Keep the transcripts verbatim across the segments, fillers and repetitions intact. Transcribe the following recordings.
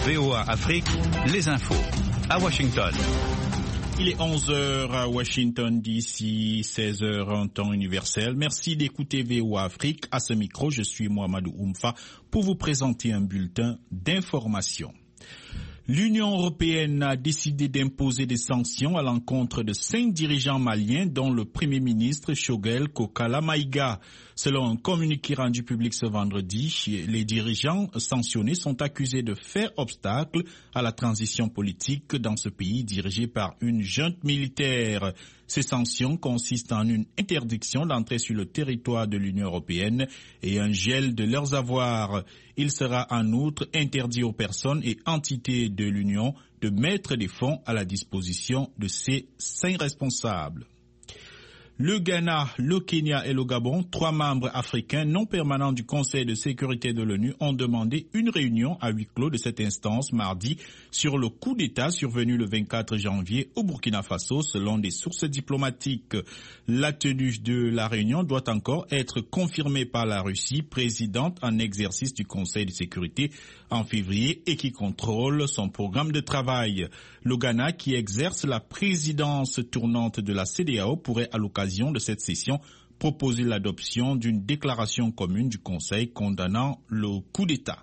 V O A Afrique, les infos. À Washington. Il est onze heures à Washington D C, seize heures en temps universel. Merci d'écouter V O A Afrique. À ce micro, je suis Mohamedou Oumfa pour vous présenter un bulletin d'information. L'Union européenne a décidé d'imposer des sanctions à l'encontre de cinq dirigeants maliens, dont le Premier ministre Choguel Kokala Maïga. Selon un communiqué rendu public ce vendredi, les dirigeants sanctionnés sont accusés de faire obstacle à la transition politique dans ce pays dirigé par une junte militaire. Ces sanctions consistent en une interdiction d'entrer sur le territoire de l'Union européenne et un gel de leurs avoirs. Il sera en outre interdit aux personnes et entités de l'Union de mettre des fonds à la disposition de ces cinq responsables. Le Ghana, le Kenya et le Gabon, trois membres africains non permanents du Conseil de sécurité de l'ONU, ont demandé une réunion à huis clos de cette instance mardi sur le coup d'État survenu le vingt-quatre janvier au Burkina Faso, selon des sources diplomatiques. La tenue de la réunion doit encore être confirmée par la Russie, présidente en exercice du Conseil de sécurité en février et qui contrôle son programme de travail. Le Ghana, qui exerce la présidence tournante de la C E D E A O, pourrait à l'occasion de cette session proposer l'adoption d'une déclaration commune du Conseil condamnant le coup d'État.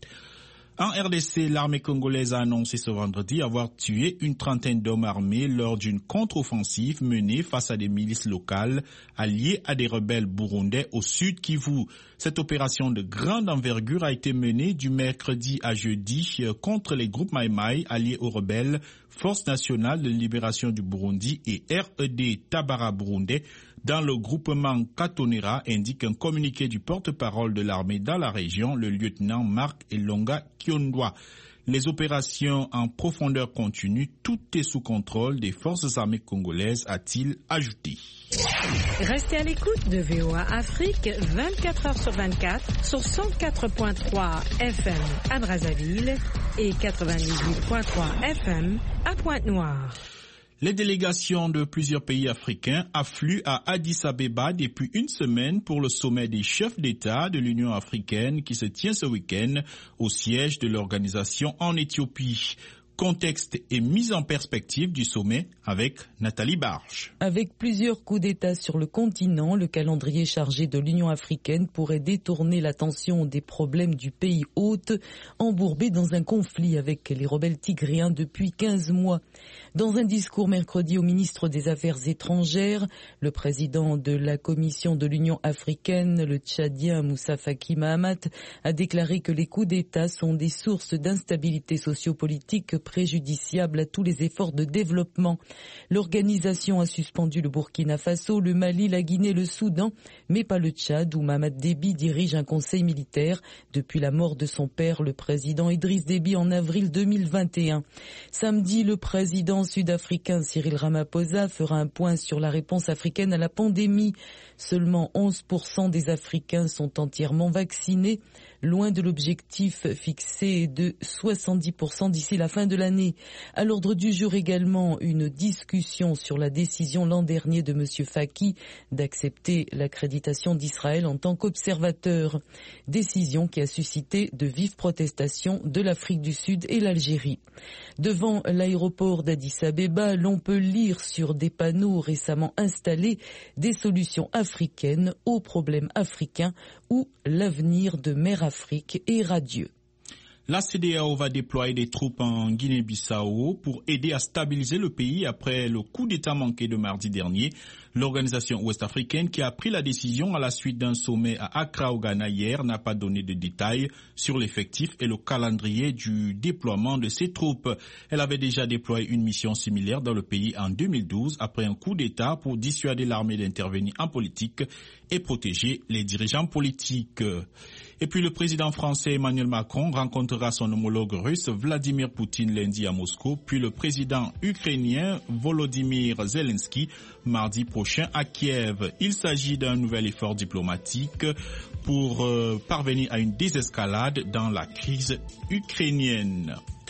En R D C, l'armée congolaise a annoncé ce vendredi avoir tué une trentaine d'hommes armés lors d'une contre-offensive menée face à des milices locales alliées à des rebelles burundais au sud Kivu. Cette opération de grande envergure a été menée du mercredi à jeudi contre les groupes Maï Maï alliés aux rebelles, Force nationale de libération du Burundi et R E D Tabara burundais dans le groupement Katonera, indique un communiqué du porte-parole de l'armée dans la région, le lieutenant Marc Elonga Kiondwa. Les opérations en profondeur continuent, tout est sous contrôle des forces armées congolaises, a-t-il ajouté. Restez à l'écoute de V O A Afrique vingt-quatre heures sur vingt-quatre sur cent quatre virgule trois F M à Brazzaville et quatre-vingt-dix-huit virgule trois F M à Pointe-Noire. Les délégations de plusieurs pays africains affluent à Addis Abeba depuis une semaine pour le sommet des chefs d'État de l'Union africaine qui se tient ce week-end au siège de l'organisation en Éthiopie. Contexte et mise en perspective du sommet avec Nathalie Barge. Avec plusieurs coups d'État sur le continent, le calendrier chargé de l'Union africaine pourrait détourner l'attention des problèmes du pays hôte, embourbé dans un conflit avec les rebelles tigréens depuis quinze mois. Dans un discours mercredi au ministre des Affaires étrangères, le président de la Commission de l'Union africaine, le Tchadien Moussa Faki Mahamat, a déclaré que les coups d'État sont des sources d'instabilité sociopolitique préjudiciables à tous les efforts de développement. L'organisation a suspendu le Burkina Faso, le Mali, la Guinée, le Soudan, mais pas le Tchad où Mamad Déby dirige un conseil militaire depuis la mort de son père, le président Idriss Déby, en avril deux mille vingt et un. Samedi, le président sud-africain Cyril Ramaphosa fera un point sur la réponse africaine à la pandémie. Seulement onze pour cent des Africains sont entièrement vaccinés, loin de l'objectif fixé de soixante-dix pour cent d'ici la fin de l'année. À l'ordre du jour également, une discussion sur la décision l'an dernier de M. Faki d'accepter l'accréditation d'Israël en tant qu'observateur. Décision qui a suscité de vives protestations de l'Afrique du Sud et l'Algérie. Devant l'aéroport d'Addis Abeba, l'on peut lire sur des panneaux récemment installés des solutions africaines aux problèmes africains où l'avenir de Mère Afrique est radieux. La C E D E A O va déployer des troupes en Guinée-Bissau pour aider à stabiliser le pays après le coup d'État manqué de mardi dernier. L'organisation ouest-africaine qui a pris la décision à la suite d'un sommet à Accra au Ghana hier n'a pas donné de détails sur l'effectif et le calendrier du déploiement de ces troupes. Elle avait déjà déployé une mission similaire dans le pays en deux mille douze après un coup d'État pour dissuader l'armée d'intervenir en politique et protéger les dirigeants politiques. Et puis le président français Emmanuel Macron rencontrera son homologue russe Vladimir Poutine lundi à Moscou, puis le président ukrainien Volodymyr Zelensky mardi prochain à Kiev. Il s'agit d'un nouvel effort diplomatique pour euh, parvenir à une désescalade dans la crise ukrainienne.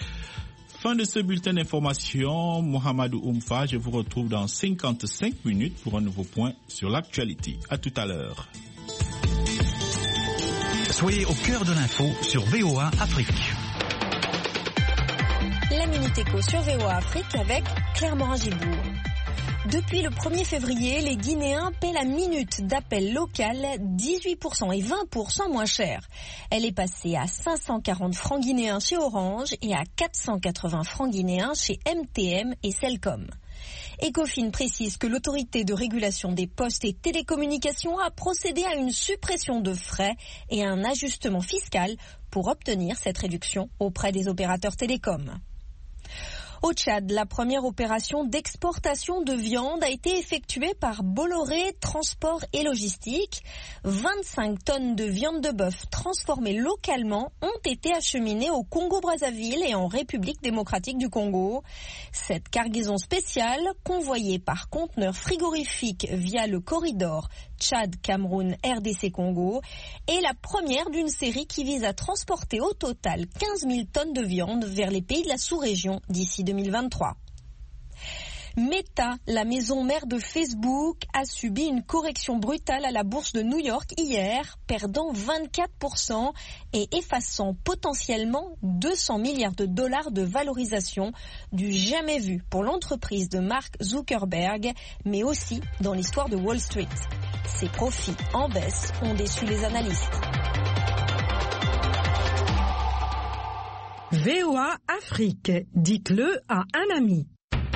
Fin de ce bulletin d'information, Mohamedou Oumfa, je vous retrouve dans cinquante-cinq minutes pour un nouveau point sur l'actualité. À tout à l'heure. Soyez au cœur de l'info sur V O A Afrique. Minute Éco sur V O A Afrique avec Claire Morin-Gibourg. Depuis le premier février, les Guinéens paient la minute d'appel local dix-huit pour cent et vingt pour cent moins cher. Elle est passée à cinq cent quarante francs guinéens chez Orange et à quatre cent quatre-vingts francs guinéens chez M T M et Celcom. Ecofin précise que l'autorité de régulation des postes et télécommunications a procédé à une suppression de frais et à un ajustement fiscal pour obtenir cette réduction auprès des opérateurs télécoms. Au Tchad, la première opération d'exportation de viande a été effectuée par Bolloré Transport et Logistique. vingt-cinq tonnes de viande de bœuf transformée localement ont été acheminées au Congo-Brazzaville et en République démocratique du Congo. Cette cargaison spéciale, convoyée par conteneurs frigorifiques via le corridor Tchad-Cameroun-R D C-Congo, est la première d'une série qui vise à transporter au total quinze mille tonnes de viande vers les pays de la sous-région d'ici deux mille vingt-trois. Meta, la maison mère de Facebook, a subi une correction brutale à la bourse de New York hier, perdant vingt-quatre pour cent et effaçant potentiellement deux cents milliards de dollars de valorisation du jamais vu pour l'entreprise de Mark Zuckerberg, mais aussi dans l'histoire de Wall Street. Ses profits en baisse ont déçu les analystes. V O A Afrique, dites-le à un ami.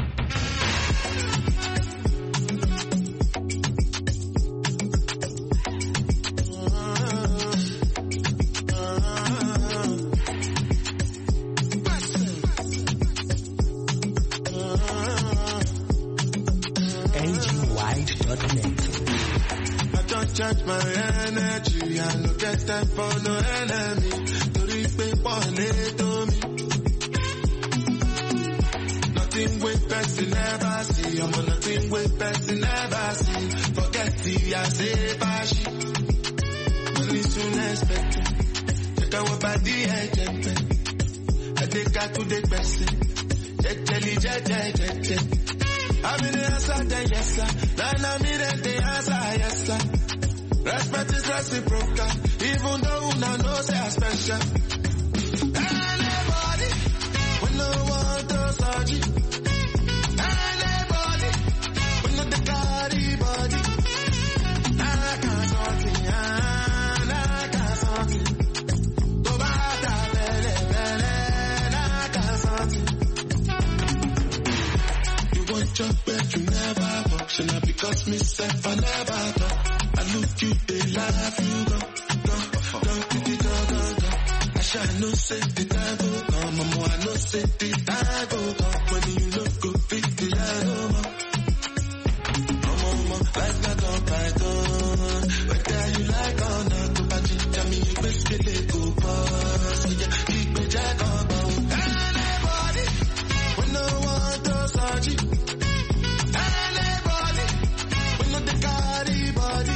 Charge my energy, I no get time for no enemy. To reap on it to me. Nothing with person never see. I'm on nothing with person never see. Forget the I say bashi. Money soon expected. Check out what body agent. I take out to the person. Jet jelly, jet jet jet jet. I'm in the answer, then yes sir. Then I'm in the answer, yes sir. Respect is reciprocal, even though una know say I special. Anybody, we no want to search it. Anybody, we no the carry body. I can't something, I can't something. To bata bele bele, I can't something. You want your bed, you never walk. Should not because myself I never talk. I look you, they laugh, you go, go, go, go, go, go, go. I shall no say the time go come, mama, I no say the time go come. When you look go fit the line over. Mama, mama, life not on python. Whether you like or not, to patch it, tell me you best get it go pass. So yeah, keep me jack on bound. Anybody, we no want to search it. Anybody, we no the carry body.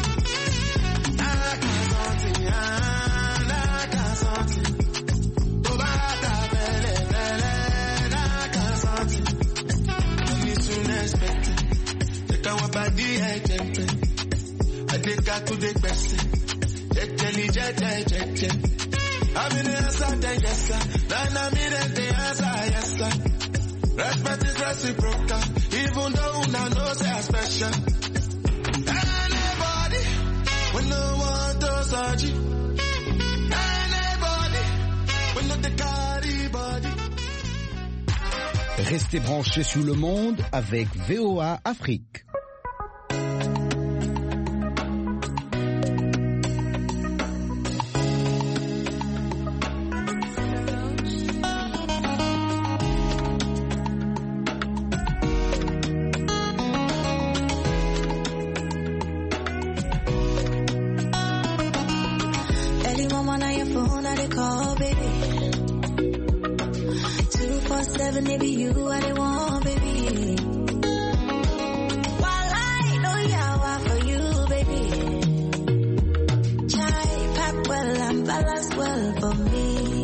I take out to the person. Jet jelly, jet jet jet jet. I'm in the answer, then yes sir. Then I'm in the answer, yes sir. Respect is reciprocal, even though una know say I special. Anybody, we no want to search it. Anybody, we no the carry body. Restez branchés sous le monde avec V O A Afrique. Seven, maybe you I the one, baby. While I know yawa for you, baby. Chai pack well and balance well for me.